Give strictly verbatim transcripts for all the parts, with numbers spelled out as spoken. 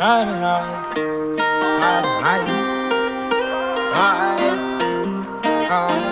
hiding, hiding, hiding, hiding, hiding.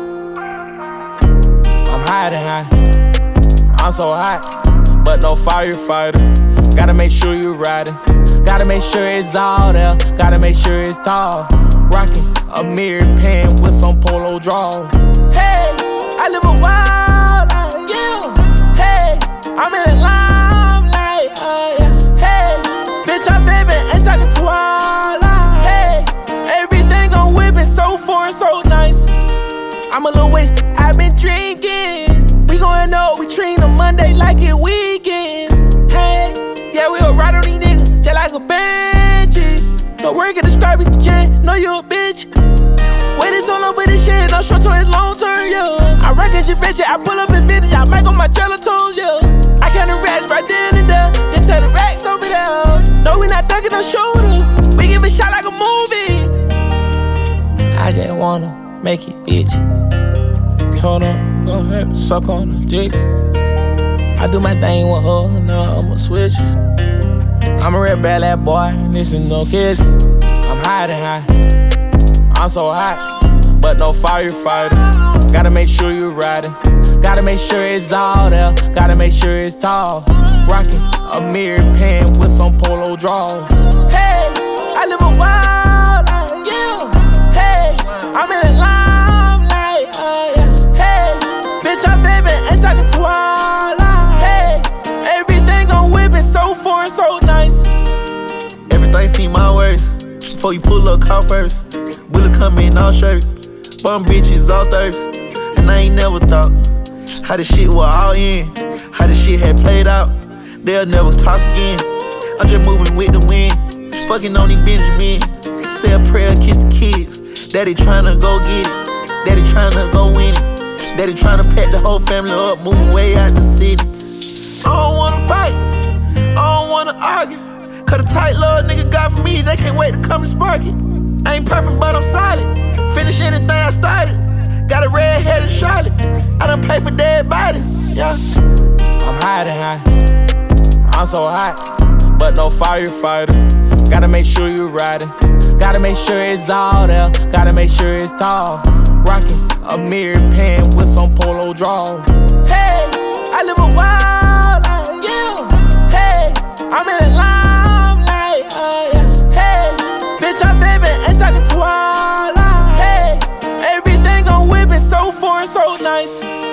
I'm hiding, hiding. I'm so hot, but no firefighter. Gotta make sure you're riding. Gotta make sure it's all there. Gotta make sure it's tall. Rocking a mirror pen with some polo draw. Hey, I live a wild life, yeah. Hey, I'm in the limelight, oh yeah. Hey, bitch, I'm baby, ain't talking to all life. Hey, everything on whipping so foreign, so nice. I'm a little wasted, I've been drinking. We going up, we treat a Monday like it weekend. Hey, yeah, we gon' ride on these niggas just like a Benji. No word can describe it, yeah, know you a bitch. Waiting so long for this shit, no short term, it's long term, yeah. I reckon you bitch, I pull up in vintage, I make on my jello toes, yeah. I count the racks right there and there, just tell the racks over there. No, we not ducking no shooter, we give a shot like a movie. I just wanna make it, bitch. Told her, go ahead, suck on the dick. I do my thing with her, now I'ma switch. I'm a red bad lad boy, this is no kiss. I'm hiding high, I'm so hot, but no firefighter. Gotta make sure you're riding. Gotta make sure it's all there. Gotta make sure it's tall. Rocking a mirror pen with some polo draw. Hey, I live a wild life, yeah. Hey, I'm in the limelight, oh yeah. Hey, bitch, I'm baby, ain't talking to all life. Hey, everything on whipping so foreign, so nice. Everything seem my worst. Before you pull up, call first. Will come in all shirts. Bum bitches all thirst. And I ain't never thought how the shit was all in. How the shit had played out. They'll never talk again. I'm just moving with the wind. Fucking on these Benjamin. Say a prayer, kiss the kids. Daddy tryna go get it. Daddy tryna go win it. Daddy tryna pack the whole family up, moving way out the city. I don't wanna fight. I don't wanna argue. Cause the tight little nigga got for me, they can't wait to come and spark it. I ain't perfect, but I'm solid. Finish anything I started. Got a red-headed Charlotte. I done pay for dead bodies, yeah. I'm hiding high, I'm so hot, but no firefighter. Gotta make sure you're riding. Gotta make sure it's all there. Gotta make sure it's tall. Rocking a mirror pen with some polo draw. Hey, I live a wild life, yeah. Hey, I'm in the limelight, oh yeah. Hey, bitch, I'm baby, ain't talking to all life. Hey, everything on whipping so foreign, so nice.